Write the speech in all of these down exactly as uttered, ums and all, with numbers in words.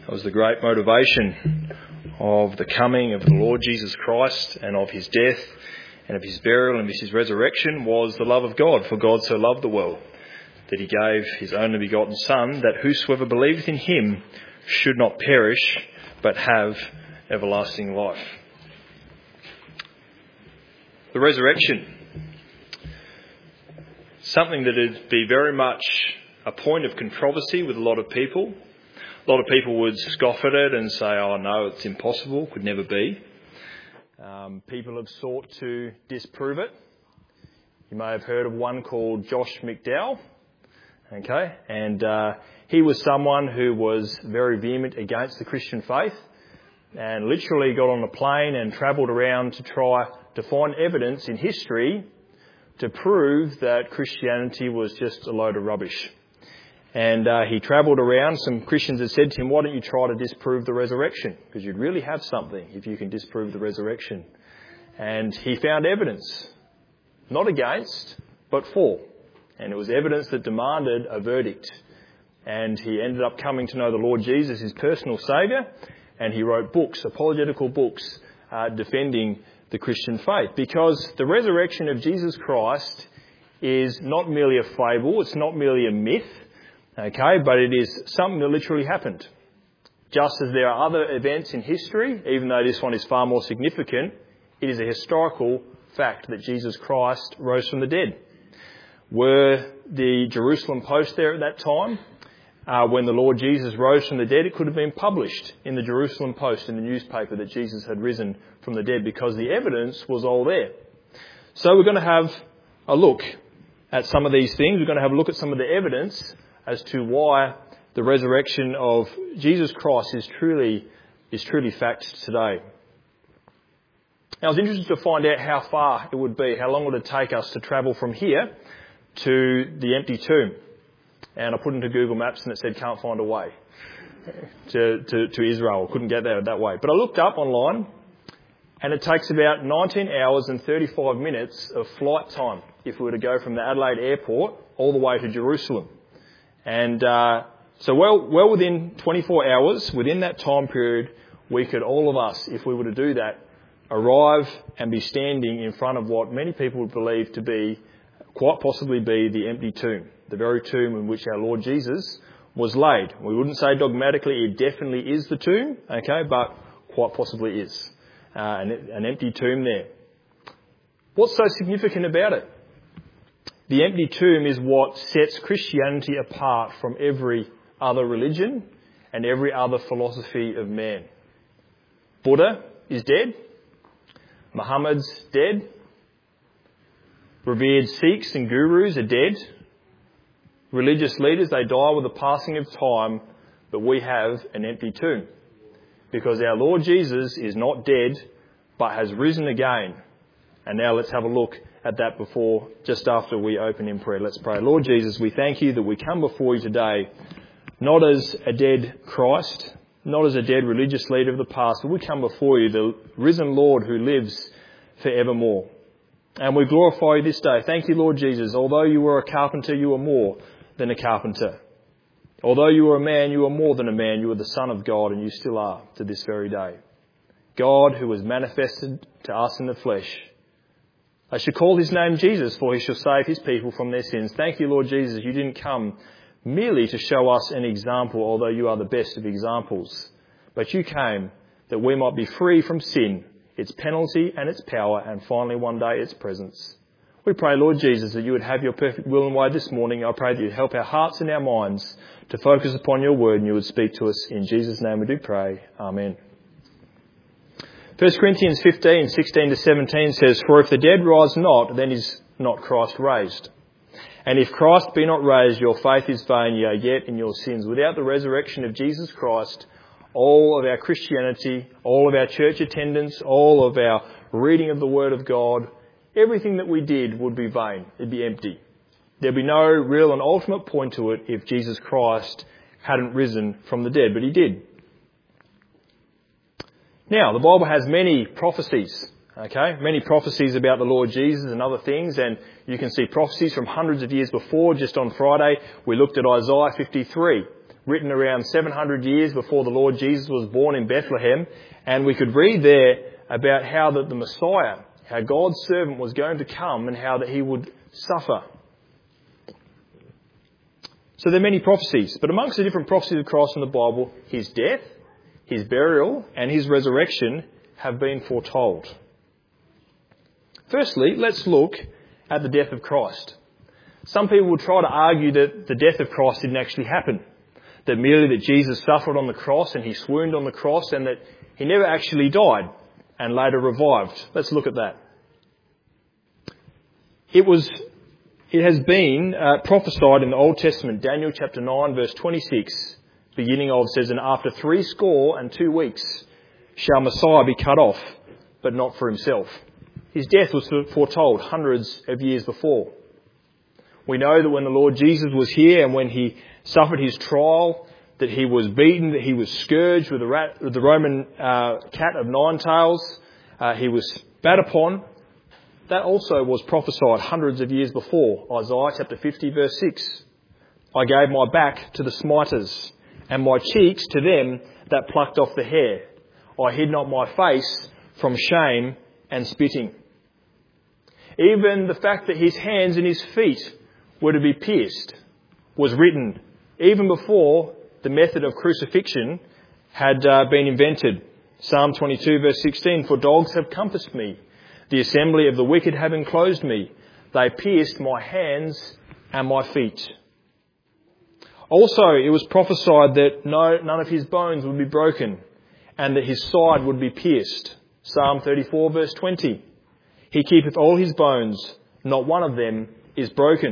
It was the great motivation of the coming of the Lord Jesus Christ and of his death and of his burial and of his resurrection was the love of God. For God so loved the world that he gave his only begotten Son, that whosoever believeth in him should not perish but have everlasting life. The resurrection, something that would be very much a point of controversy with a lot of people. A lot of people would scoff at it and say, oh no, it's impossible, could never be. Um, people have sought to disprove it. You may have heard of one called Josh McDowell. Okay, and uh, he was someone who was very vehement against the Christian faith and literally got on a plane and travelled around to try to find evidence in history to prove that Christianity was just a load of rubbish. And uh, he travelled around. Some Christians had said to him, why don't you try to disprove the resurrection? Because you'd really have something if you can disprove the resurrection. And he found evidence, not against, but for. And it was evidence that demanded a verdict. And he ended up coming to know the Lord Jesus, his personal saviour. And he wrote books, apologetical books, uh, defending the Christian faith. Because the resurrection of Jesus Christ is not merely a fable, it's not merely a myth. Okay, but it is something that literally happened. Just as there are other events in history, even though this one is far more significant, it is a historical fact that Jesus Christ rose from the dead. Were the Jerusalem Post there at that time? Uh, when the Lord Jesus rose from the dead, it could have been published in the Jerusalem Post, in the newspaper, that Jesus had risen from the dead, because the evidence was all there. So we're going to have a look at some of these things. We're going to have a look at some of the evidence as to why the resurrection of Jesus Christ is truly is truly fact today. Now, I was interested to find out how far it would be, how long would it take us to travel from here to the empty tomb. And I put into Google Maps and it said can't find a way to, to, to Israel. Couldn't get there that way. But I looked up online and it takes about nineteen hours and thirty-five minutes of flight time if we were to go from the Adelaide airport all the way to Jerusalem. And uh, so well, well within twenty-four hours, within that time period, we could, all of us, if we were to do that, arrive and be standing in front of what many people would believe to be, quite possibly be, the empty tomb, the very tomb in which our Lord Jesus was laid. We wouldn't say dogmatically it definitely is the tomb, okay, but quite possibly is. Uh, an, an empty tomb there. What's so significant about it? The empty tomb is what sets Christianity apart from every other religion and every other philosophy of man. Buddha is dead. Muhammad's dead. Revered Sikhs and gurus are dead. Religious leaders, they die with the passing of time, but we have an empty tomb. Because our Lord Jesus is not dead, but has risen again. And now let's have a look at that before, just after we open in prayer. Let's pray. Lord Jesus, we thank you that we come before you today, not as a dead Christ, not as a dead religious leader of the past, but we come before you, the risen Lord who lives forevermore. And we glorify you this day. Thank you, Lord Jesus. Although you were a carpenter, you are more than a carpenter. Although you were a man, you are more than a man. You are the Son of God, and you still are to this very day. God, who was manifested to us in the flesh. I should call his name Jesus, for he shall save his people from their sins. Thank you, Lord Jesus. You didn't come merely to show us an example, although you are the best of examples. But you came that we might be free from sin, its penalty and its power, and finally one day its presence. We pray, Lord Jesus, that you would have your perfect will and way this morning. I pray that you'd help our hearts and our minds to focus upon your word, and you would speak to us. In Jesus' name we do pray. Amen. First Corinthians fifteen, sixteen to seventeen says, for if the dead rise not, then is not Christ raised. And if Christ be not raised, your faith is vain, ye are yet in your sins. Without the resurrection of Jesus Christ, all of our Christianity, all of our church attendance, all of our reading of the Word of God, everything that we did would be vain. It'd be empty. There'd be no real and ultimate point to it if Jesus Christ hadn't risen from the dead, but he did. Now, the Bible has many prophecies, okay? Many prophecies about the Lord Jesus and other things, and you can see prophecies from hundreds of years before. Just on Friday, we looked at Isaiah fifty-three, written around seven hundred years before the Lord Jesus was born in Bethlehem. And we could read there about how that the Messiah, how God's servant was going to come and how that he would suffer. So there are many prophecies, but amongst the different prophecies of Christ in the Bible, his death, his burial and his resurrection have been foretold. Firstly, let's look at the death of Christ. Some people will try to argue that the death of Christ didn't actually happen, that merely that Jesus suffered on the cross and he swooned on the cross and that he never actually died and later revived. Let's look at that. It was, it has been uh, prophesied in the Old Testament, Daniel chapter nine, verse twenty-six, beginning of, says, "And after three score and two weeks shall Messiah be cut off, but not for himself." His death was foretold hundreds of years before. We know that when the Lord Jesus was here and when he suffered his trial, that he was beaten, that he was scourged with the, rat, with the Roman uh, cat of nine tails, uh, he was spat upon. That also was prophesied hundreds of years before. Isaiah chapter fifty verse six. "I gave my back to the smiters and my cheeks to them that plucked off the hair. I hid not my face from shame and spitting." Even the fact that his hands and his feet were to be pierced was written even before the method of crucifixion had uh, been invented. Psalm twenty-two verse sixteen, "For dogs have compassed me. The assembly of the wicked have enclosed me. They pierced my hands and my feet." Also, it was prophesied that no, none of his bones would be broken and that his side would be pierced. Psalm thirty-four verse twenty. "He keepeth all his bones, not one of them is broken."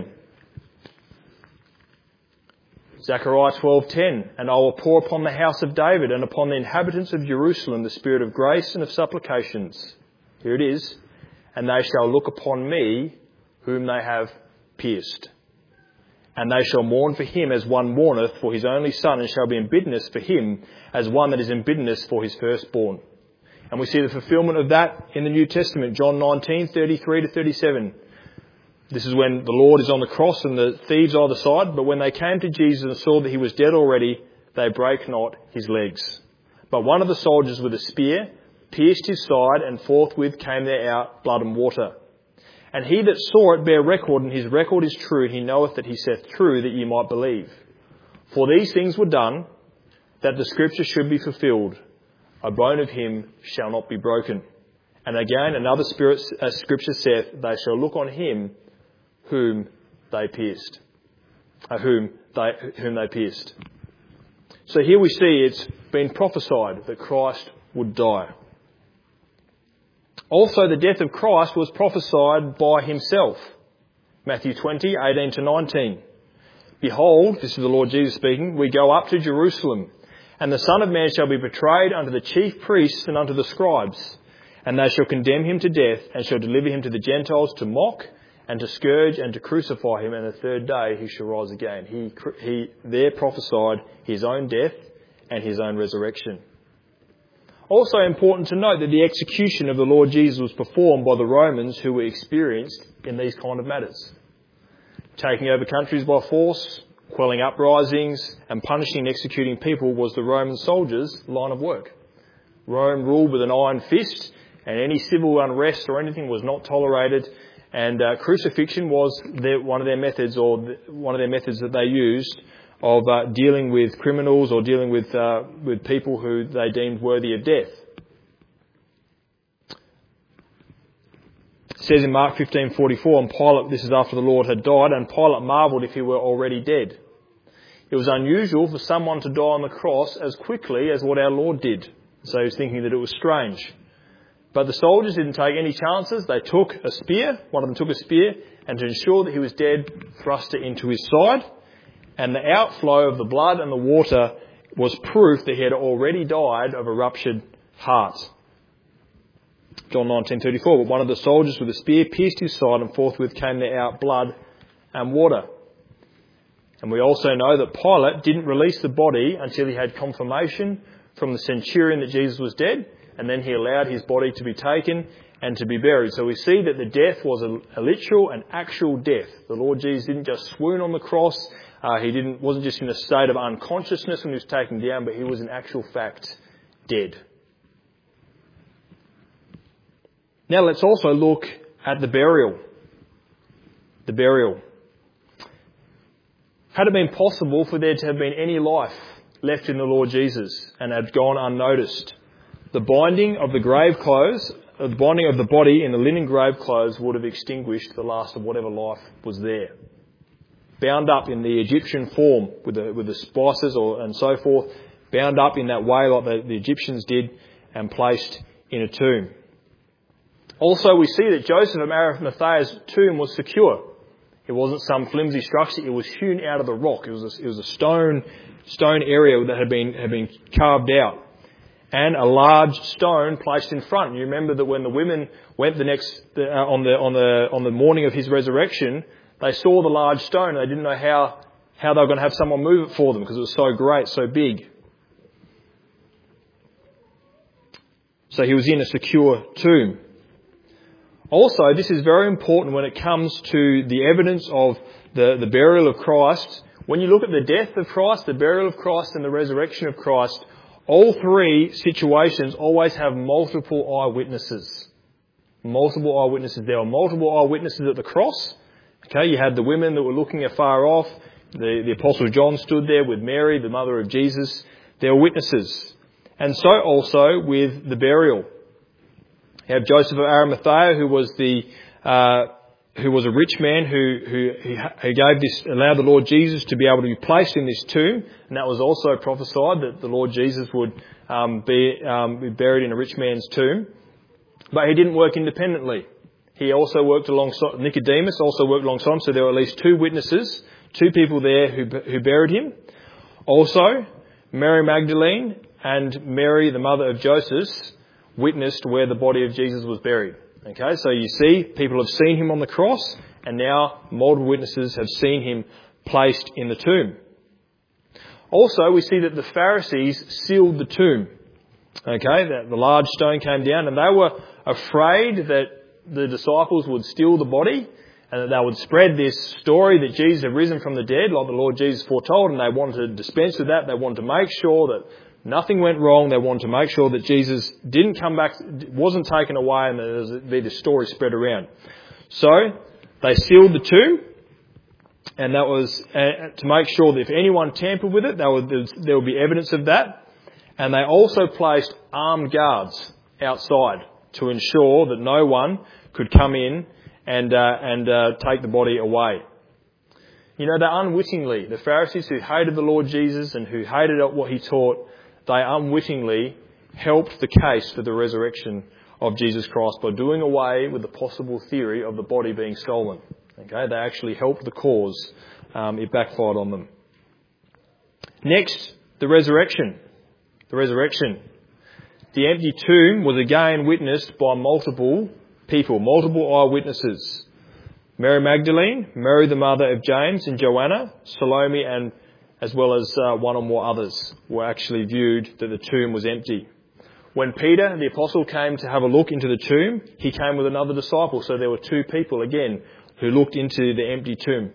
Zechariah twelve ten, "And I will pour upon the house of David and upon the inhabitants of Jerusalem the spirit of grace and of supplications." Here it is. "And they shall look upon me, whom they have pierced. And they shall mourn for him as one mourneth for his only son, and shall be in bitterness for him as one that is in bitterness for his firstborn." And we see the fulfilment of that in the New Testament, John nineteen thirty-three to thirty-seven. This is when the Lord is on the cross and the thieves either side. "But when they came to Jesus and saw that he was dead already, they brake not his legs. But one of the soldiers with a spear pierced his side, and forthwith came there out blood and water. And he that saw it bare record, and his record is true. He knoweth that he saith true, that ye might believe. For these things were done, that the scripture should be fulfilled. A bone of him shall not be broken. And again, another spirit, uh, scripture saith, They shall look on him whom they pierced. Uh, whom they whom they pierced." So here we see it's been prophesied that Christ would die. Also, the death of Christ was prophesied by himself. Matthew twenty, eighteen to nineteen. "Behold," this is the Lord Jesus speaking, "we go up to Jerusalem, and the Son of Man shall be betrayed unto the chief priests and unto the scribes. And they shall condemn him to death, and shall deliver him to the Gentiles to mock, and to scourge, and to crucify him, and the third day he shall rise again." He, he there prophesied his own death and his own resurrection. Also important to note that the execution of the Lord Jesus was performed by the Romans, who were experienced in these kind of matters. Taking over countries by force, quelling uprisings, and punishing and executing people was the Roman soldiers' line of work. Rome ruled with an iron fist, and any civil unrest or anything was not tolerated. And uh, crucifixion was their, one of their methods, or the, one of their methods that they used of uh, dealing with criminals or dealing with uh, with people who they deemed worthy of death. It says in Mark fifteen forty-four, "And Pilate," this is after the Lord had died, "and Pilate marvelled if he were already dead." It was unusual for someone to die on the cross as quickly as what our Lord did. So he was thinking that it was strange. But the soldiers didn't take any chances. They took a spear, one of them took a spear, and to ensure that he was dead, thrust it into his side. And the outflow of the blood and the water was proof that he had already died of a ruptured heart. John nineteen thirty-four, "But one of the soldiers with a spear pierced his side, and forthwith came there out blood and water." And we also know that Pilate didn't release the body until he had confirmation from the centurion that Jesus was dead, and then he allowed his body to be taken and to be buried. So we see that the death was a, a literal and actual death. The Lord Jesus didn't just swoon on the cross, Uh, he didn't wasn't just in a state of unconsciousness when he was taken down, but he was in actual fact dead. Now let's also look at the burial. The burial. Had it been possible for there to have been any life left in the Lord Jesus and had gone unnoticed, the binding of the grave clothes, the binding of the body in the linen grave clothes would have extinguished the last of whatever life was there. Bound up in the Egyptian form with the, with the spices or, and so forth, bound up in that way like the, the Egyptians did and placed in a tomb. Also, we see that Joseph of Arimathea's tomb was secure. It wasn't some flimsy structure. It was hewn out of the rock. It was a, it was a stone stone area that had been had been carved out, and a large stone placed in front. You remember that when the women went the next uh, on the on the on the morning of his resurrection, they saw the large stone. And they didn't know how how they were going to have someone move it for them because it was so great, so big. So he was in a secure tomb. Also, this is very important when it comes to the evidence of the, the burial of Christ. When you look at the death of Christ, the burial of Christ and the resurrection of Christ, all three situations always have multiple eyewitnesses. Multiple eyewitnesses. There were multiple eyewitnesses at the cross. Okay, you had the women that were looking afar off. The, the Apostle John stood there with Mary, the mother of Jesus. There were witnesses. And so also with the burial. You have Joseph of Arimathea, who was the uh, who was a rich man who who who gave this allowed the Lord Jesus to be able to be placed in this tomb, and that was also prophesied that the Lord Jesus would um, be, um, be buried in a rich man's tomb. But he didn't work independently. He also worked alongside Nicodemus. Also worked alongside him. So there were at least two witnesses, two people there who who buried him. Also, Mary Magdalene and Mary, the mother of Joseph, witnessed where the body of Jesus was buried. Okay, so you see, people have seen him on the cross, and now multiple witnesses have seen him placed in the tomb. Also, we see that the Pharisees sealed the tomb. Okay, that the large stone came down, and they were afraid that the disciples would steal the body, and that they would spread this story that Jesus had risen from the dead, like the Lord Jesus foretold, and they wanted to dispense with that. They wanted to make sure that nothing went wrong. They wanted to make sure that Jesus didn't come back, wasn't taken away, and there would be this story spread around. So they sealed the tomb, and that was uh, to make sure that if anyone tampered with it, there would, there would be evidence of that. And they also placed armed guards outside to ensure that no one could come in and uh, and uh, take the body away. You know, they unwittingly, the Pharisees who hated the Lord Jesus and who hated what he taught, they unwittingly helped the case for the resurrection of Jesus Christ by doing away with the possible theory of the body being stolen. Okay, they actually helped the cause. Um, it backfired on them. Next, the resurrection. The resurrection. The empty tomb was again witnessed by multiple people, multiple eyewitnesses. Mary Magdalene, Mary the mother of James and Joanna, Salome, and as well as uh, one or more others were actually viewed that the tomb was empty. When Peter, the apostle, came to have a look into the tomb, he came with another disciple. So there were two people again who looked into the empty tomb.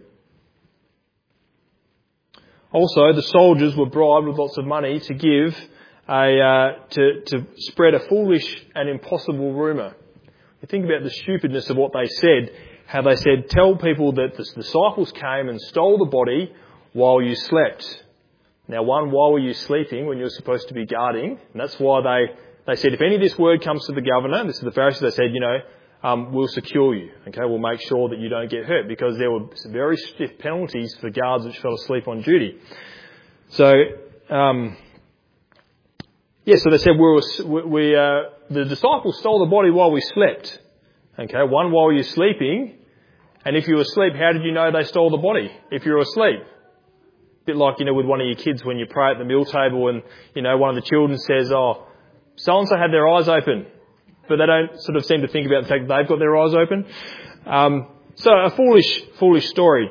Also, the soldiers were bribed with lots of money to give a uh, to to spread a foolish and impossible rumour. You think about the stupidness of what they said. How they said, "Tell people that the disciples came and stole the body while you slept." Now, one, why were you sleeping when you were supposed to be guarding? And that's why they, they said, if any of this word comes to the governor, this is the Pharisees, they said, you know, um, we'll secure you. Okay, we'll make sure that you don't get hurt, because there were very stiff penalties for guards which fell asleep on duty. So, um, yeah, so they said, we, were, we uh, the disciples stole the body while we slept. Okay, one, while you're sleeping, and if you were asleep, how did you know they stole the body if you were asleep? A bit like, you know, with one of your kids when you pray at the meal table and, you know, one of the children says, oh, so-and-so had their eyes open, but they don't sort of seem to think about the fact that they've got their eyes open. Um, so a foolish, foolish story.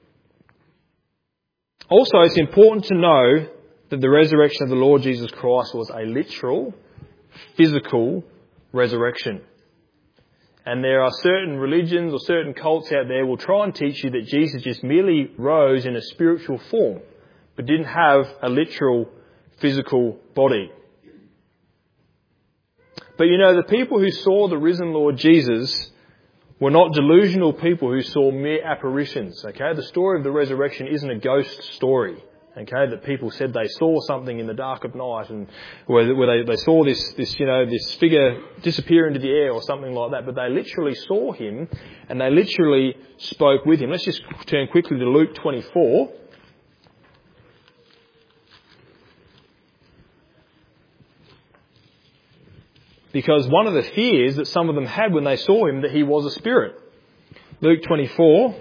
Also, it's important to know that the resurrection of the Lord Jesus Christ was a literal, physical resurrection. And there are certain religions or certain cults out there will try and teach you that Jesus just merely rose in a spiritual form, but didn't have a literal physical body. But you know, the people who saw the risen Lord Jesus were not delusional people who saw mere apparitions, okay? The story of the resurrection isn't a ghost story, okay? That people said they saw something in the dark of night and where, where they, they saw this, this, you know, this figure disappear into the air or something like that. But they literally saw him and they literally spoke with him. Let's just turn quickly to Luke twenty-four. Because one of the fears that some of them had when they saw him, that he was a spirit. Luke twenty-four.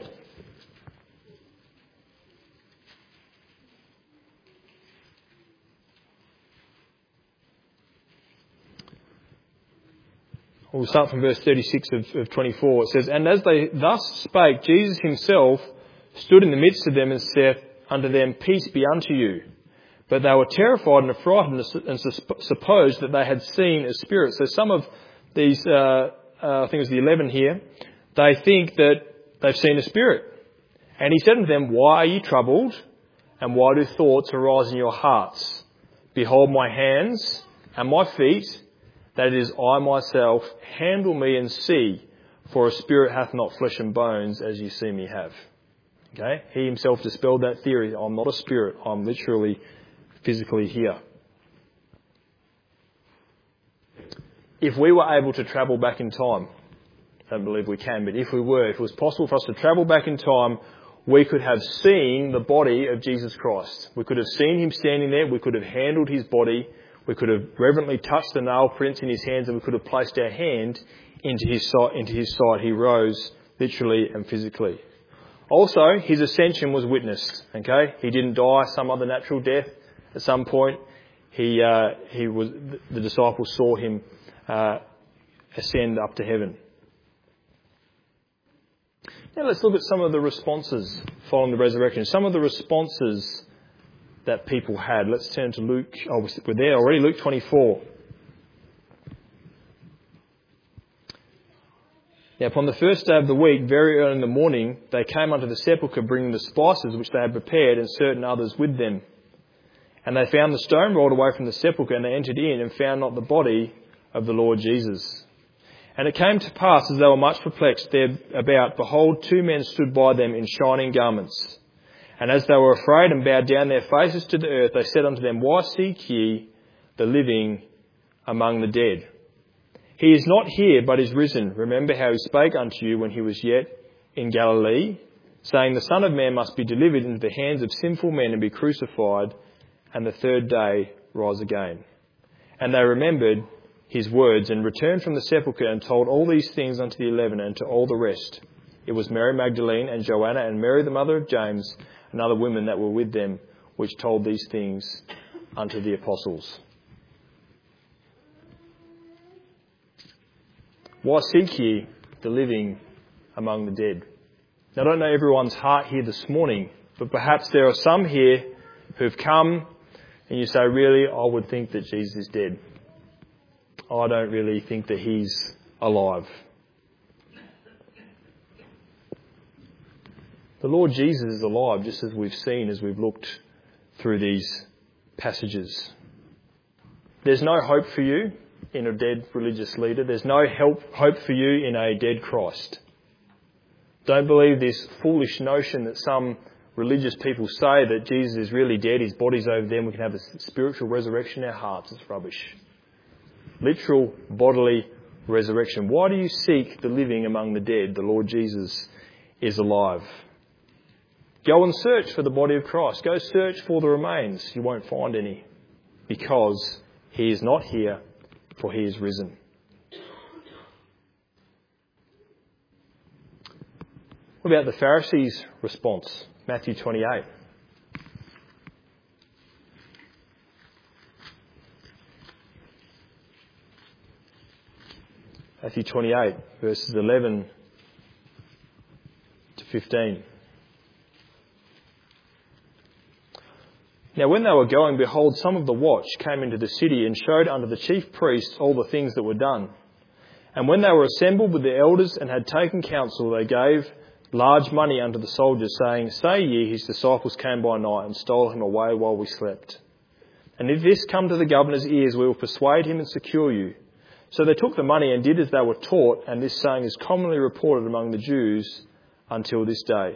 We'll start from verse thirty-six of, of twenty-four. It says, "And as they thus spake, Jesus himself stood in the midst of them and said unto them, Peace be unto you. But they were terrified and affrighted and supposed that they had seen a spirit." So some of these, uh, uh, I think it was the eleven here, they think that they've seen a spirit. And he said unto them, "Why are ye troubled? And why do thoughts arise in your hearts? Behold my hands and my feet, that it is I myself. Handle me and see, for a spirit hath not flesh and bones, as ye see me have." Okay? He himself dispelled that theory. I'm not a spirit. I'm literally physically here. If we were able to travel back in time, I don't believe we can, but if we were, if it was possible for us to travel back in time, we could have seen the body of Jesus Christ. We could have seen him standing there. We could have handled his body. We could have reverently touched the nail prints in his hands, and we could have placed our hand into his side. Into his side. He rose literally and physically. Also, his ascension was witnessed. Okay, he didn't die some other natural death. At some point, he uh, he was the disciples saw him uh, ascend up to heaven. Now let's look at some of the responses following the resurrection. Some of the responses that people had. Let's turn to Luke. Oh, we're there already. Luke twenty-four. Now, upon the first day of the week, very early in the morning, they came unto the sepulchre, bringing the spices which they had prepared, and certain others with them. And they found the stone rolled away from the sepulchre, and they entered in and found not the body of the Lord Jesus. And it came to pass, as they were much perplexed thereabout, behold, two men stood by them in shining garments. And as they were afraid and bowed down their faces to the earth, they said unto them, Why seek ye the living among the dead? He is not here, but is risen. Remember how he spake unto you when he was yet in Galilee, saying, The Son of Man must be delivered into the hands of sinful men and be crucified, and the third day rise again. And they remembered his words, and returned from the sepulchre, and told all these things unto the eleven and to all the rest. It was Mary Magdalene and Joanna and Mary the mother of James and other women that were with them, which told these things unto the apostles. Why seek ye the living among the dead? Now, I don't know everyone's heart here this morning, but perhaps there are some here who've come and you say, really, I would think that Jesus is dead. I don't really think that he's alive. The Lord Jesus is alive, just as we've seen as we've looked through these passages. There's no hope for you in a dead religious leader. There's no help, hope for you in a dead Christ. Don't believe this foolish notion that some religious people say that Jesus is really dead, his body's over there, and we can have a spiritual resurrection in our hearts. It's rubbish. Literal bodily resurrection. Why do you seek the living among the dead? The Lord Jesus is alive. Go and search for the body of Christ. Go search for the remains. You won't find any, because he is not here, for he is risen. What about the Pharisees' response? Matthew twenty-eight. Matthew twenty-eight, verses eleven to fifteen. Now when they were going, behold, some of the watch came into the city and showed unto the chief priests all the things that were done. And when they were assembled with the elders and had taken counsel, they gave large money unto the soldiers, saying, Say ye, his disciples came by night and stole him away while we slept. And if this come to the governor's ears, we will persuade him and secure you. So they took the money and did as they were taught, and this saying is commonly reported among the Jews until this day.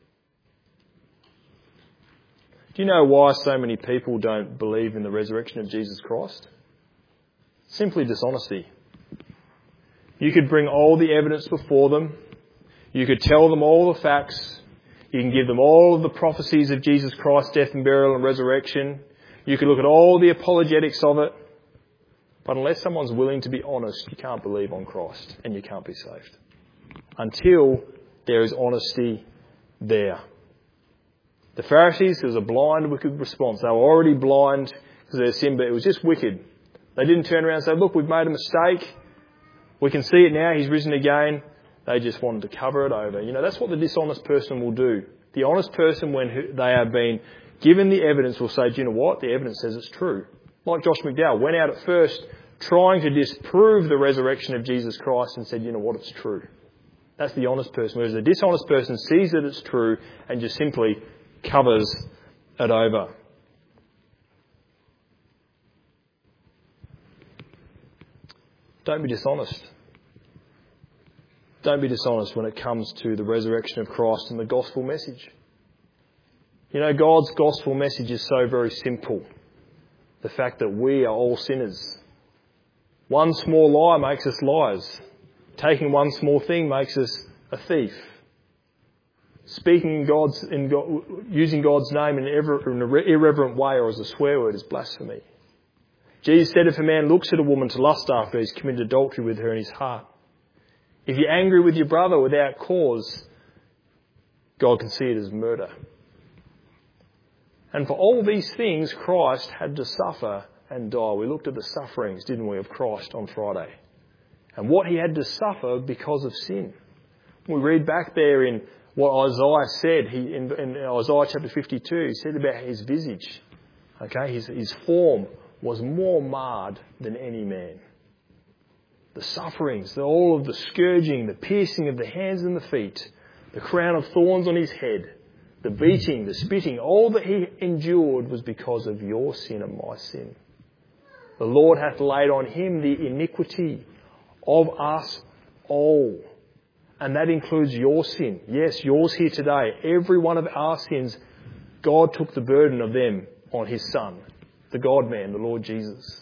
Do you know why so many people don't believe in the resurrection of Jesus Christ? Simply dishonesty. You could bring all the evidence before them. You could tell them all the facts. You can give them all of the prophecies of Jesus Christ's death and burial and resurrection. You could look at all the apologetics of it. But unless someone's willing to be honest, you can't believe on Christ and you can't be saved. Until there is honesty there. The Pharisees, it was a blind, wicked response. They were already blind because of their sin, but it was just wicked. They didn't turn around and say, look, we've made a mistake. We can see it now. He's risen again. They just wanted to cover it over. You know, that's what the dishonest person will do. The honest person, when they have been given the evidence, will say, do you know what? The evidence says it's true. Like Josh McDowell went out at first trying to disprove the resurrection of Jesus Christ and said, you know what? It's true. That's the honest person. Whereas the dishonest person sees that it's true and just simply covers it over. Don't be dishonest. Don't be dishonest when it comes to the resurrection of Christ and the gospel message. You know, God's gospel message is so very simple. The fact that we are all sinners. One small lie makes us liars. Taking one small thing makes us a thief. Speaking in God's, in God, using God's name in, ever, in an irreverent way or as a swear word is blasphemy. Jesus said if a man looks at a woman to lust after, he's committed adultery with her in his heart. If you're angry with your brother without cause, God can see it as murder. And for all these things, Christ had to suffer and die. We looked at the sufferings, didn't we, of Christ on Friday. And what he had to suffer because of sin. We read back there in what Isaiah said, he, in, in Isaiah chapter fifty-two, he said about his visage, okay, his, his form was more marred than any man. The sufferings, the, all of the scourging, the piercing of the hands and the feet, the crown of thorns on his head, the beating, the spitting, all that he endured was because of your sin and my sin. The Lord hath laid on him the iniquity of us all. And that includes your sin. Yes, yours here today. Every one of our sins, God took the burden of them on his Son, the God-man, the Lord Jesus.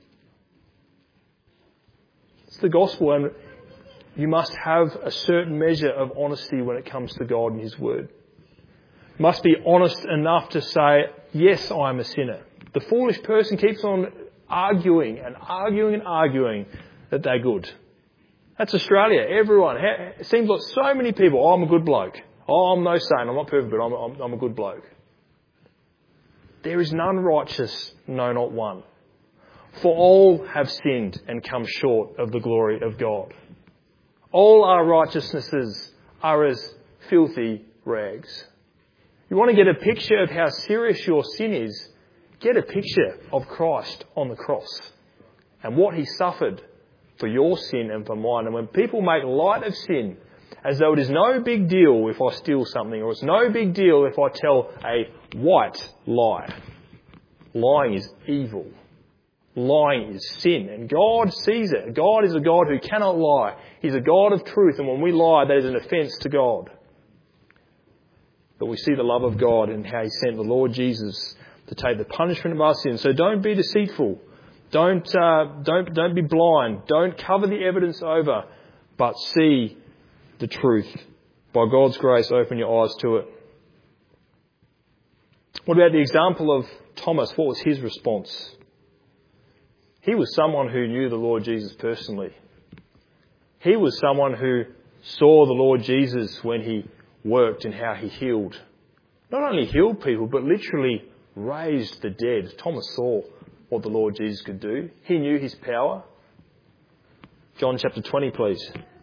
It's the gospel, and you must have a certain measure of honesty when it comes to God and his word. You must be honest enough to say, yes, I am a sinner. The foolish person keeps on arguing and arguing and arguing that they're good. That's Australia. Everyone. It seems like so many people, oh, I'm a good bloke. Oh, I'm no saint. I'm not perfect, but I'm, I'm, I'm a good bloke. There is none righteous, no, not one. For all have sinned and come short of the glory of God. All our righteousnesses are as filthy rags. You want to get a picture of how serious your sin is? Get a picture of Christ on the cross and what he suffered for your sin and for mine. And when people make light of sin, as though it is no big deal if I steal something, or it's no big deal if I tell a white lie. Lying is evil. Lying is sin. And God sees it. God is a God who cannot lie. He's a God of truth. And when we lie, that is an offence to God. But we see the love of God and how he sent the Lord Jesus to take the punishment of our sins. So don't be deceitful. Don't, uh, don't, don't be blind. Don't cover the evidence over, but see the truth. By God's grace, open your eyes to it. What about the example of Thomas? What was his response? He was someone who knew the Lord Jesus personally. He was someone who saw the Lord Jesus when he worked and how he healed. Not only healed people, but literally raised the dead. Thomas saw what the Lord Jesus could do. He knew his power. John chapter twenty, please.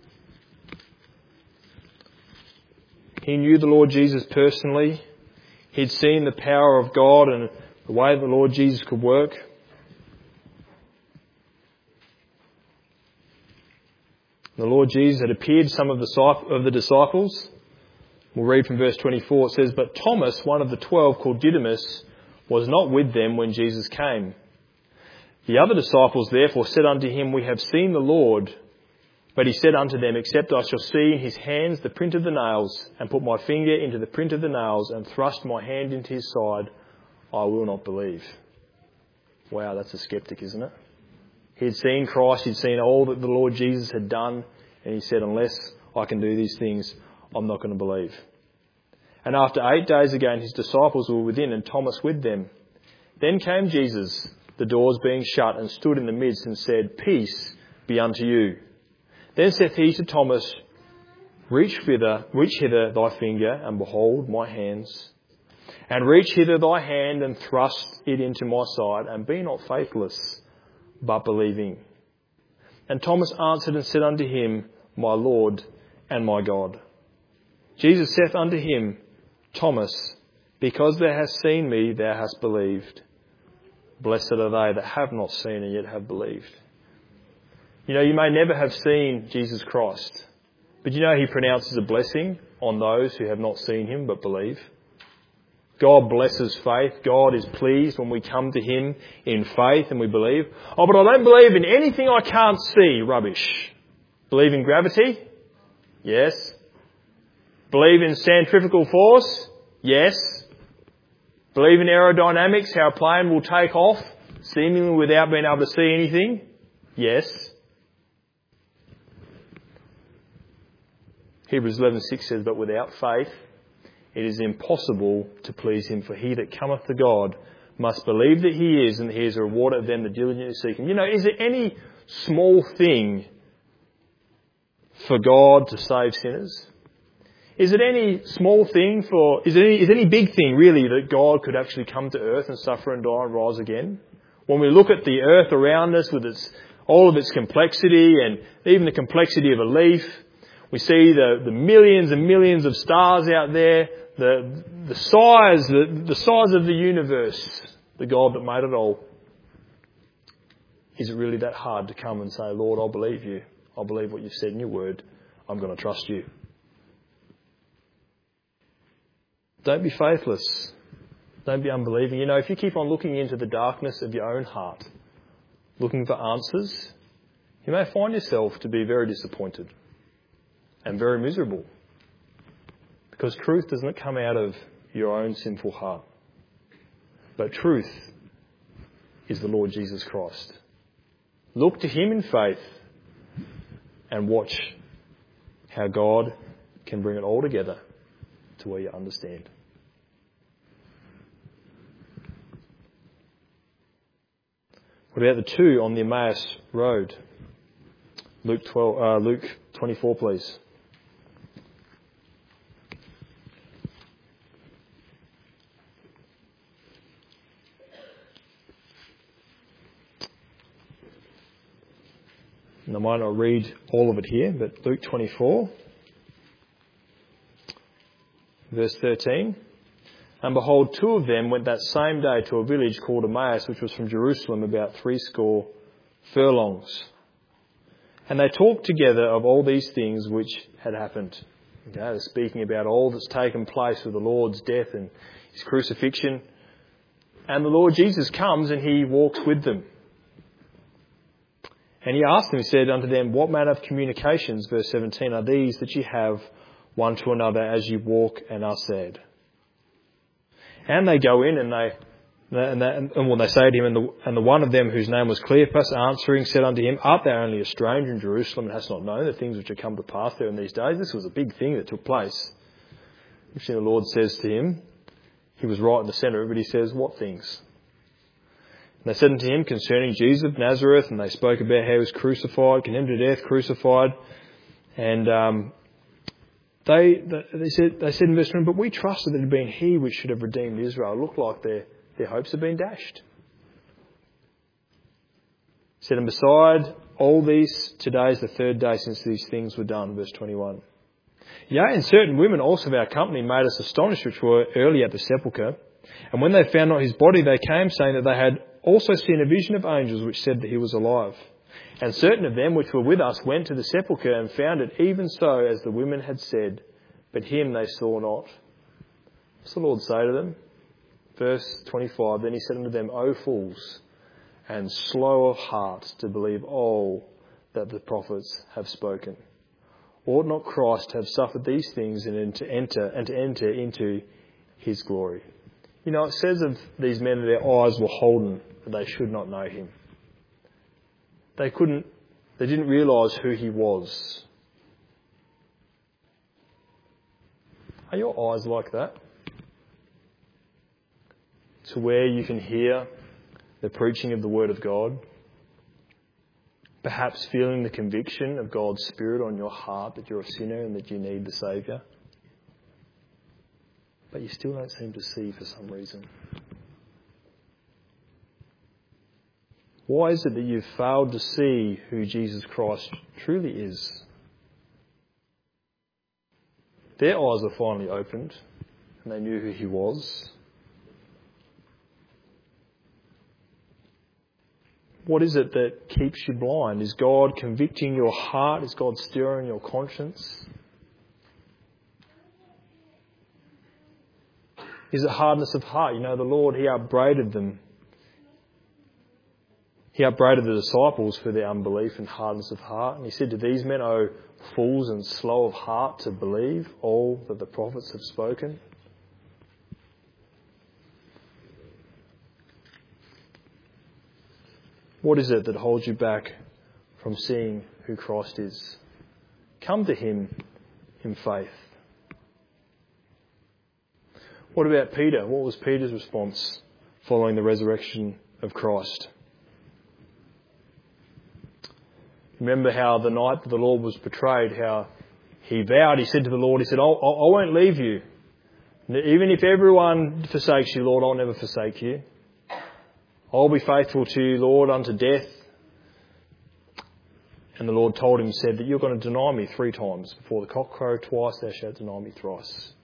He knew the Lord Jesus personally. He'd seen the power of God and the way the Lord Jesus could work. The Lord Jesus had appeared to some of the disciples. We'll read from verse twenty-four. It says, "But Thomas, one of the twelve, called Didymus, was not with them when Jesus came. The other disciples therefore said unto him, We have seen the Lord. But he said unto them, Except I shall see in his hands the print of the nails, and put my finger into the print of the nails, and thrust my hand into his side, I will not believe." Wow, that's a skeptic, isn't it? He'd seen Christ, he'd seen all that the Lord Jesus had done, and he said, unless I can do these things, I'm not going to believe. And after eight days again, his disciples were within, and Thomas with them. Then came Jesus, the doors being shut, and stood in the midst, and said, Peace be unto you. Then saith he to Thomas, Reach hither, reach hither thy finger, and behold my hands. And reach hither thy hand, and thrust it into my side, and be not faithless, but believing. And Thomas answered and said unto him, My Lord and my God. Jesus saith unto him, Thomas, because thou hast seen me, thou hast believed. Blessed are they that have not seen and yet have believed. You know, you may never have seen Jesus Christ, but you know he pronounces a blessing on those who have not seen him but believe. God blesses faith. God is pleased when we come to him in faith and we believe. Oh, but I don't believe in anything I can't see. Rubbish. Believe in gravity? Yes. Believe in centrifugal force? Yes. Believe in aerodynamics, how a plane will take off seemingly without being able to see anything? Yes. Hebrews eleven six says, But without faith it is impossible to please him, for he that cometh to God must believe that he is, and that he is a rewarder of them that diligently seek him. You know, is there any small thing for God to save sinners? Is it any small thing for, is it any, is any big thing really that God could actually come to earth and suffer and die and rise again? When we look at the earth around us with its, all of its complexity and even the complexity of a leaf, we see the, the millions and millions of stars out there, the, the size, the, the size of the universe, the God that made it all. Is it really that hard to come and say, Lord, I'll believe you. I'll believe what you've said in your word. I'm going to trust you. Don't be faithless. Don't be unbelieving. You know, if you keep on looking into the darkness of your own heart, looking for answers, you may find yourself to be very disappointed and very miserable. Because truth doesn't come out of your own sinful heart. But truth is the Lord Jesus Christ. Look to him in faith and watch how God can bring it all together to where you understand. What about the two on the Emmaus Road? Luke twelve, uh, Luke twenty-four, please. And I might not read all of it here, but Luke twenty-four, verse thirteen. And behold, two of them went that same day to a village called Emmaus, which was from Jerusalem about threescore furlongs. And they talked together of all these things which had happened. Okay, they're speaking about all that's taken place with the Lord's death and his crucifixion. And the Lord Jesus comes and he walks with them. And he asked them, he said unto them, What manner of communications, verse seventeen, are these that ye have one to another as ye walk and are sad? And they go in and they, and, they, and when they say to him, and the, and the one of them whose name was Cleopas, answering, said unto him, Art thou only a stranger in Jerusalem and hast not known the things which are come to pass there in these days? This was a big thing that took place. Which the Lord says to him, he was right in the centre of it, but he says, What things? And they said unto him concerning Jesus of Nazareth, and they spoke about how he was crucified, condemned to death, crucified. And um, they they said they said in verse one, But we trusted that it had been he which should have redeemed Israel. It looked like their, their hopes had been dashed. He said, and beside all these, today is the third day since these things were done, verse twenty-one. Yea, and certain women also of our company made us astonished, which were early at the sepulchre. And when they found not his body, they came, saying that they had also seen a vision of angels which said that he was alive. And certain of them which were with us went to the sepulchre and found it even so as the women had said, but him they saw not. What's the Lord say to them? Verse twenty-five, then he said unto them, O fools, and slow of heart to believe all that the prophets have spoken. Ought not Christ to have suffered these things and to enter and to enter into his glory? You know, it says of these men that their eyes were holden, that they should not know him. They couldn't, they didn't realise who he was. Are your eyes like that? To where you can hear the preaching of the Word of God, perhaps feeling the conviction of God's Spirit on your heart that you're a sinner and that you need the Saviour, but you still don't seem to see for some reason. Why is it that you've failed to see who Jesus Christ truly is? Their eyes were finally opened and they knew who he was. What is it that keeps you blind? Is God convicting your heart? Is God stirring your conscience? Is it hardness of heart? You know, the Lord, he upbraided them. He upbraided the disciples for their unbelief and hardness of heart. And he said to these men, O fools and slow of heart to believe all that the prophets have spoken. What is it that holds you back from seeing who Christ is? Come to him in faith. What about Peter? What was Peter's response following the resurrection of Christ? Remember how the night that the Lord was betrayed, how he vowed, he said to the Lord, he said, I won't leave you. Even if everyone forsakes you, Lord, I'll never forsake you. I'll be faithful to you, Lord, unto death. And the Lord told him, said that you're going to deny me three times. Before the cock crow twice, thou shalt deny me thrice.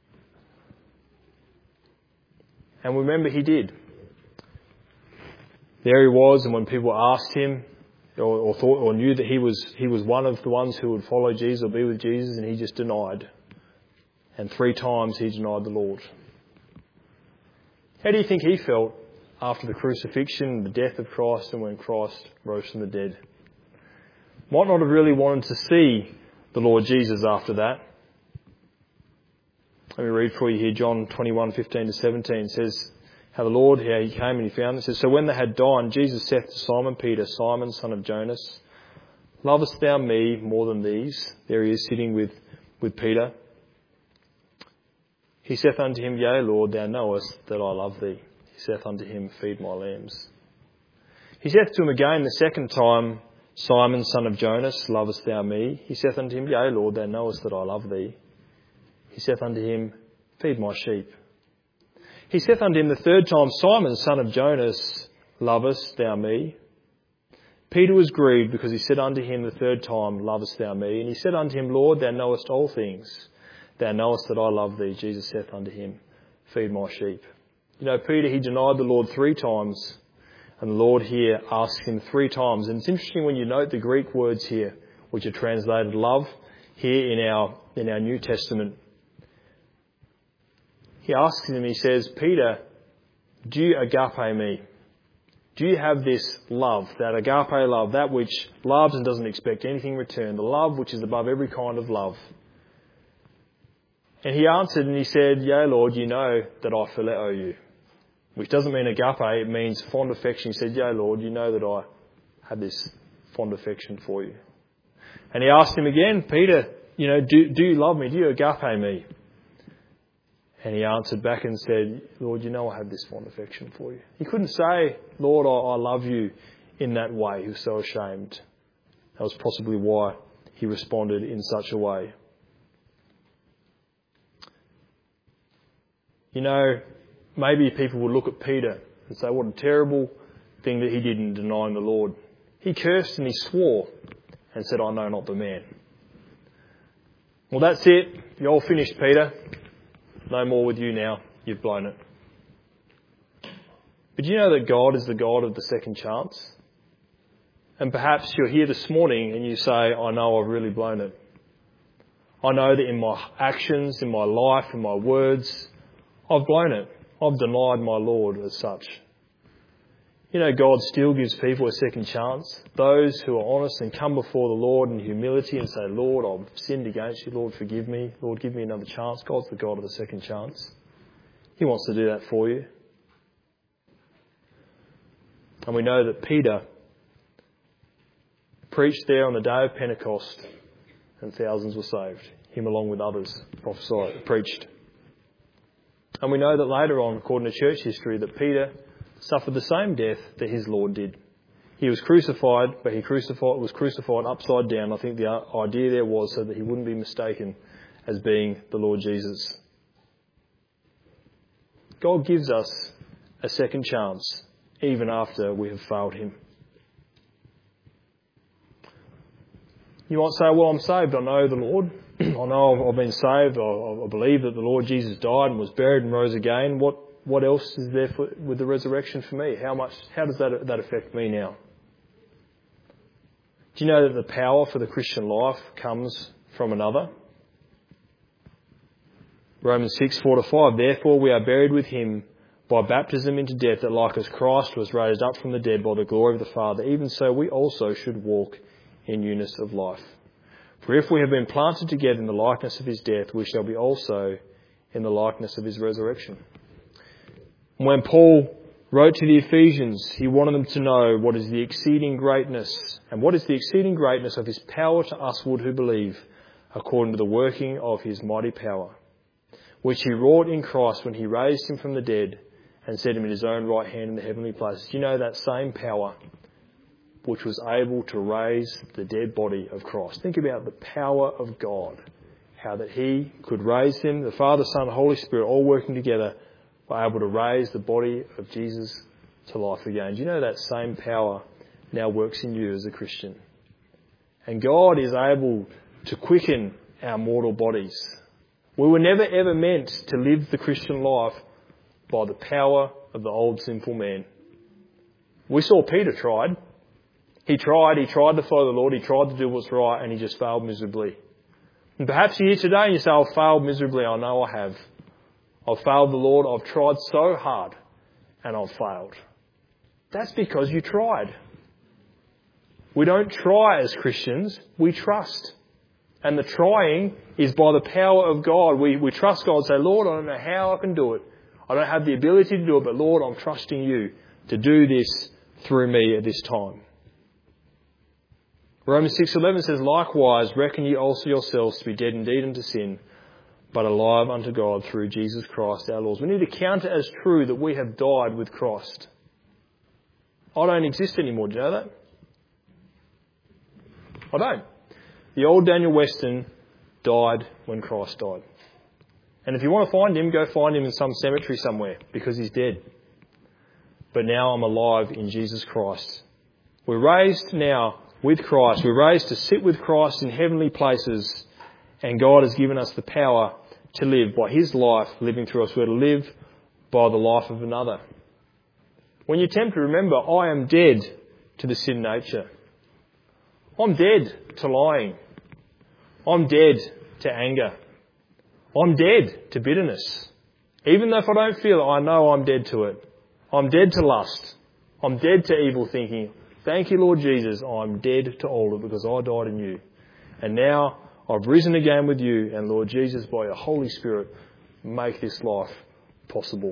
And remember, he did. There he was, and when people asked him, or, or thought, or knew that he was he was one of the ones who would follow Jesus or be with Jesus, and he just denied. And three times he denied the Lord. How do you think he felt after the crucifixion, the death of Christ, and when Christ rose from the dead? Might not have really wanted to see the Lord Jesus after that. Let me read for you here, John twenty-one, fifteen to seventeen. It says how the Lord, how he came and he found them. It says, so when they had dined, Jesus saith to Simon Peter, Simon, son of Jonas, lovest thou me more than these? There he is sitting with, with Peter. He saith unto him, Yea, Lord, thou knowest that I love thee. He saith unto him, feed my lambs. He saith to him again the second time, Simon, son of Jonas, lovest thou me? He saith unto him, Yea, Lord, thou knowest that I love thee. He saith unto him, feed my sheep. He saith unto him the third time, Simon, son of Jonas, lovest thou me? Peter was grieved because he said unto him the third time, lovest thou me? And he said unto him, Lord, thou knowest all things. Thou knowest that I love thee. Jesus saith unto him, feed my sheep. You know, Peter, he denied the Lord three times. And the Lord here asks him three times. And it's interesting when you note the Greek words here, which are translated love, here in our in our New Testament. He asks him, he says, Peter, do you agape me? Do you have this love, that agape love, that which loves and doesn't expect anything in return, the love which is above every kind of love? And he answered and he said, Yea, Lord, you know that I phileo you. Which doesn't mean agape, it means fond affection. He said, Yea, Lord, you know that I have this fond affection for you. And he asked him again, Peter, you know, do, do you love me? Do you agape me? And he answered back and said, Lord, you know I have this fond affection for you. He couldn't say, Lord, I, I love you in that way. He was so ashamed. That was possibly why he responded in such a way. You know, maybe people would look at Peter and say, what a terrible thing that he did in denying the Lord. He cursed and he swore and said, I know not the man. Well, that's it. You're all finished, Peter. No more with you now. You've blown it. But do you know that God is the God of the second chance? And perhaps you're here this morning and you say, I know I've really blown it. I know that in my actions, in my life, in my words, I've blown it. I've denied my Lord as such. You know, God still gives people a second chance. Those who are honest and come before the Lord in humility and say, Lord, I've sinned against you. Lord, forgive me. Lord, give me another chance. God's the God of the second chance. He wants to do that for you. And we know that Peter preached there on the day of Pentecost and thousands were saved. Him along with others prophesied, preached. And we know that later on, according to church history, that Peter suffered the same death that his Lord did. He was crucified, but he crucified, was crucified upside down. I think the idea there was so that he wouldn't be mistaken as being the Lord Jesus. God gives us a second chance, even after we have failed him. You might say, well, I'm saved. I know the Lord. I know I've been saved. I, I believe that the Lord Jesus died and was buried and rose again. What what else is there for, with the resurrection for me? How much? How does that that affect me now? Do you know that the power for the Christian life comes from another? Romans six, four to five. Therefore we are buried with him by baptism into death, that like as Christ was raised up from the dead by the glory of the Father, even so we also should walk in newness of life. For if we have been planted together in the likeness of his death, we shall be also in the likeness of his resurrection. And when Paul wrote to the Ephesians, he wanted them to know what is the exceeding greatness, and what is the exceeding greatness of his power to usward who believe, according to the working of his mighty power, which he wrought in Christ when he raised him from the dead and set him in his own right hand in the heavenly places. You know that same power which was able to raise the dead body of Christ. Think about the power of God, how that he could raise him, the Father, Son, and Holy Spirit all working together, were able to raise the body of Jesus to life again. Do you know that same power now works in you as a Christian? And God is able to quicken our mortal bodies. We were never ever meant to live the Christian life by the power of the old sinful man. We saw Peter tried. He tried, he tried to follow the Lord, he tried to do what's right, and he just failed miserably. And perhaps you're here today and you say, I've failed miserably. I know I have. I've failed the Lord. I've tried so hard and I've failed. That's because you tried. We don't try as Christians, we trust. And the trying is by the power of God. We, we trust God and say, Lord, I don't know how I can do it. I don't have the ability to do it, but Lord, I'm trusting you to do this through me at this time. Romans six eleven says, likewise, reckon ye also yourselves to be dead indeed unto sin, but alive unto God through Jesus Christ our Lord. We need to count it as true that we have died with Christ. I don't exist anymore. Do you know that? I don't. The old Daniel Weston died when Christ died. And if you want to find him, go find him in some cemetery somewhere, because he's dead. But now I'm alive in Jesus Christ. We're raised now with Christ. We're raised to sit with Christ in heavenly places. And God has given us the power to live by his life living through us. We're to live by the life of another. When you're tempted, remember, I am dead to the sin nature. I'm dead to lying. I'm dead to anger. I'm dead to bitterness. Even though if I don't feel it, I know I'm dead to it. I'm dead to lust. I'm dead to evil thinking. Thank you, Lord Jesus, I'm dead to all of it because I died in you. And now I've risen again with you, and Lord Jesus, by your Holy Spirit, make this life possible.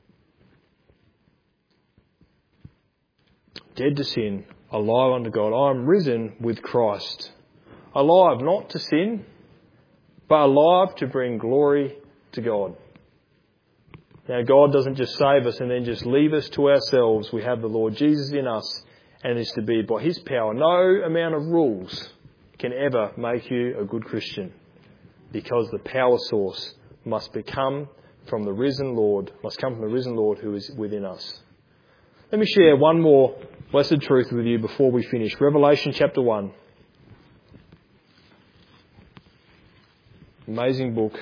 Dead to sin, alive unto God. I am risen with Christ. Alive not to sin, but alive to bring glory to God. Now, God doesn't just save us and then just leave us to ourselves. We have the Lord Jesus in us, and it's to be by his power. No amount of rules can ever make you a good Christian, because the power source must become from the risen Lord, must come from the risen Lord who is within us. Let me share one more blessed truth with you before we finish. Revelation chapter one. Amazing book.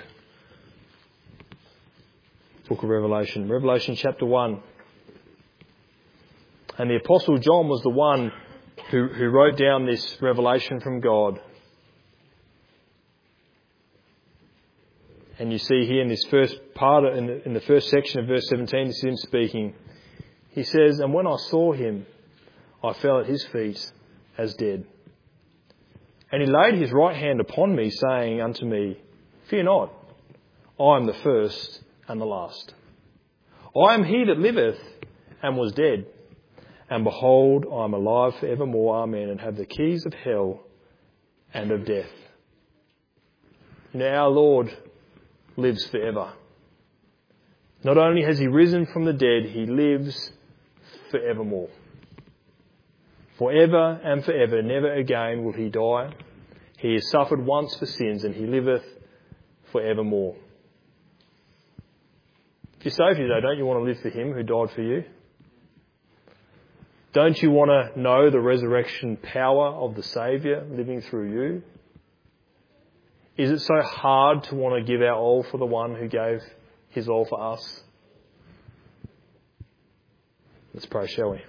Book of Revelation. Revelation chapter one. And the Apostle John was the one who, who wrote down this revelation from God. And you see here in this first part, in the, in the first section of verse seventeen, this is him speaking. He says, "And when I saw him, I fell at his feet as dead. And he laid his right hand upon me, saying unto me, Fear not, I am the first and the last. I am he that liveth and was dead. And behold, I am alive for evermore, amen, and have the keys of hell and of death." You know, our Lord lives forever. Not only has he risen from the dead, he lives forevermore. Forever and forever, never again will he die. He has suffered once for sins, and he liveth forevermore. If you're saved today, don't you want to live for him who died for you? Don't you want to know the resurrection power of the Saviour living through you? Is it so hard to want to give our all for the one who gave his all for us? Let's pray, shall we?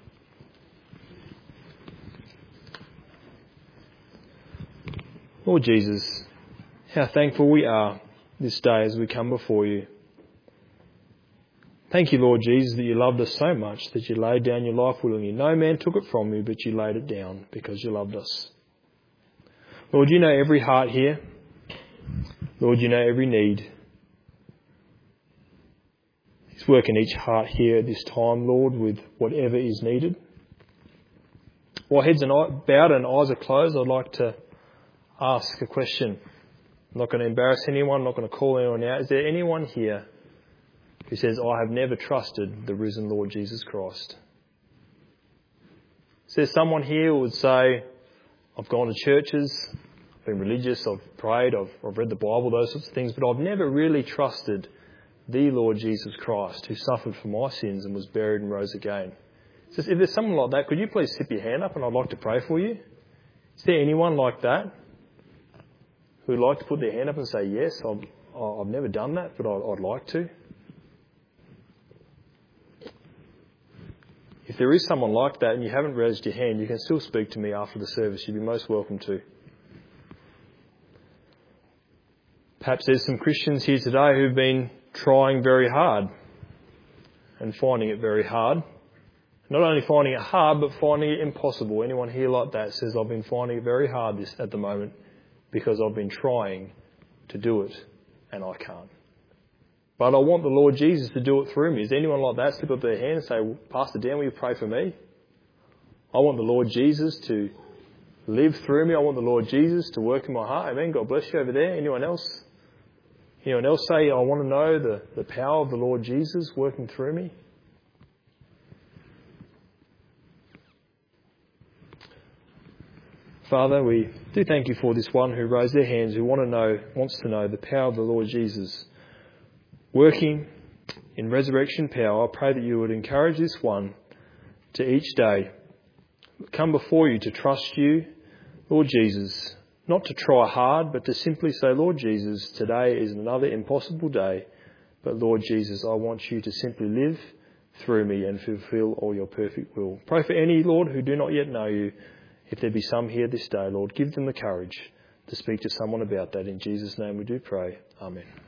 Lord Jesus, how thankful we are this day as we come before you. Thank you, Lord Jesus, that you loved us so much that you laid down your life willingly. No man took it from you, but you laid it down because you loved us. Lord, you know every heart here. Lord, you know every need. Please work in each heart here at this time, Lord, with whatever is needed. While heads are bowed and eyes are closed, I'd like to ask a question. I'm not going to embarrass anyone. I'm not going to call anyone out. Is there anyone here who says, I have never trusted the risen Lord Jesus Christ? Is there someone here who would say, I've gone to churches, I've been religious, I've prayed, I've, I've read the Bible, those sorts of things, but I've never really trusted the Lord Jesus Christ who suffered for my sins and was buried and rose again? Says, if there's someone like that, could you please slip your hand up and I'd like to pray for you? Is there anyone like that who'd like to put their hand up and say, yes, I've, I've never done that, but I'd, I'd like to? If there is someone like that and you haven't raised your hand, you can still speak to me after the service. You'd be most welcome to. Perhaps there's some Christians here today who've been trying very hard and finding it very hard. Not only finding it hard, but finding it impossible. Anyone here like that says, I've been finding it very hard this at the moment because I've been trying to do it and I can't. But I want the Lord Jesus to do it through me. Is anyone like that? Slip up their hand and say, well, Pastor Dan, will you pray for me? I want the Lord Jesus to live through me. I want the Lord Jesus to work in my heart. Amen. God bless you over there. Anyone else? Anyone else say, I want to know the, the power of the Lord Jesus working through me? Father, we do thank you for this one who raised their hands, who want to know, wants to know the power of the Lord Jesus working in resurrection power. I pray that you would encourage this one to each day come before you to trust you, Lord Jesus, not to try hard, but to simply say, Lord Jesus, today is another impossible day, but Lord Jesus, I want you to simply live through me and fulfill all your perfect will. Pray for any, Lord, who do not yet know you. If there be some here this day, Lord, give them the courage to speak to someone about that. In Jesus' name we do pray. Amen.